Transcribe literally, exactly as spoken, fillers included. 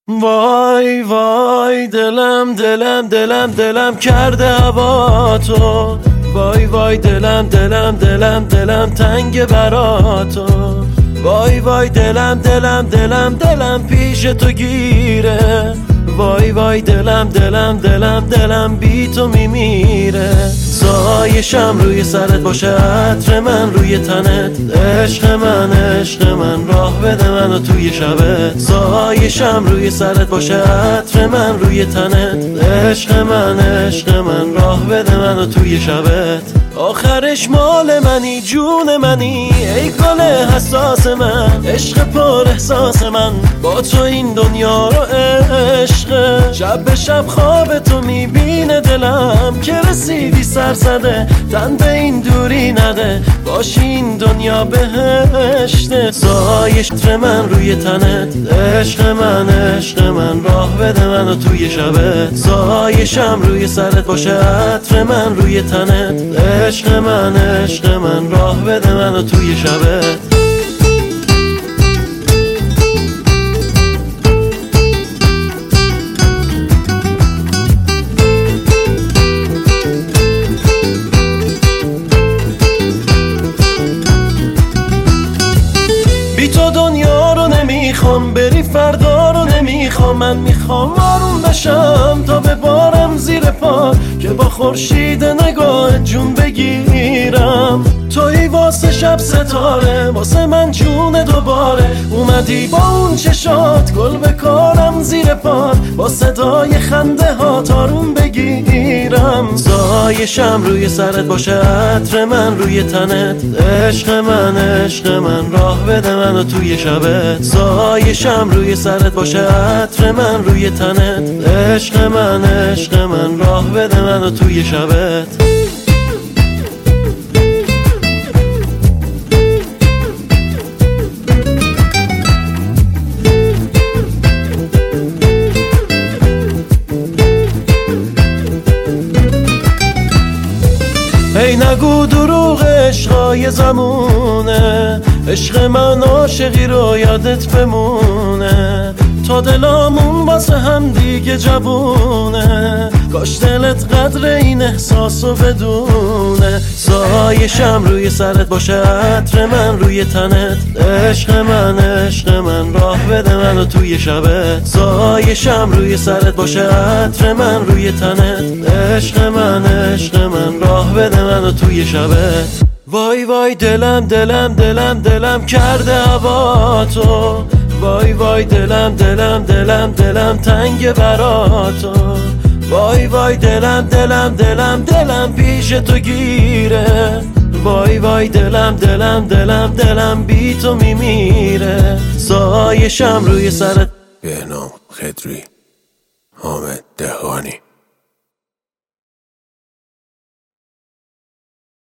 وای وای دلم دلم دلم دلم کرده هوا تو. وای وای دلم دلم دلم دلم تنگ برا تو. وای وای دلم دلم دلم دلم پیش تو گیره. وای وای دلم دلم دلم دلم بی تو میمیره. سایشم روی سرت باشه، عطر من روی تنت. عشق من عشق من راه بده منو توی شبت. سایشم روی سرت باشه، عطر من روی تنت. عشق من عشق من راه بده منو توی شبت. آخرش مال منی، جون منی، ای گل حساس من. عشق پر احساس من با تو این دنیا رو عشق. شب به شب خواب تو میبینه دلم که رسیدی سر زده. تن به این دوری نده، باشی این دنیا بهشته. سایش من روی تنت. عشق من عشق من راه بده منو توی شبت. سایشم روی سرت باشه، عطر من روی تنت. عشق من عشق من راه بده منو توی شبت. بی تو دنیا رو نمیخوام، بری فردا رو نمیخوام. من میخوام آروم بشم تا ببارم زیر پا، که با خورشید نگاه جون بگیرم. تویی واسه شب ستاره، واسه من جون دوباره. اومدی با اون چشات گل بکارم زیر پات، با صدای خنده ها آروم بگیرم. سایشم روی سرت باشه، عطر من روی تنت. عشق من عشق من راه بده منو توی شبت. سایشم روی سرت باشه، عطر من روی تنت. عشق من عشق من راه بده منو توی شبت. ای نگو دروغ عشقای زمونه. عشق من عاشقی رو یادت بمونه، تا دلامون واسه هم دیگه جوونه. کاش دلت قدر این احساسو بدونه. سایشم روی سرت باشه، عطر من روی تنت. عشق من عشق من راه بده منو توی شبت. سایشم روی سرت باشه، عطر من روی تنت. عشق من عشق من راه بده منو توی شبت. وای وای دلم دلم دلم دلم کرده هوا تو. وای وای دلم دلم دلم دلم تنگ برا تو. وای وای دلم دلم دلم دلم پیش تو گیره. وای وای دلم دلم دلم دلم بی تو میمیره. سایشم روی سرت. بهنام خضری، حامد دهقانی.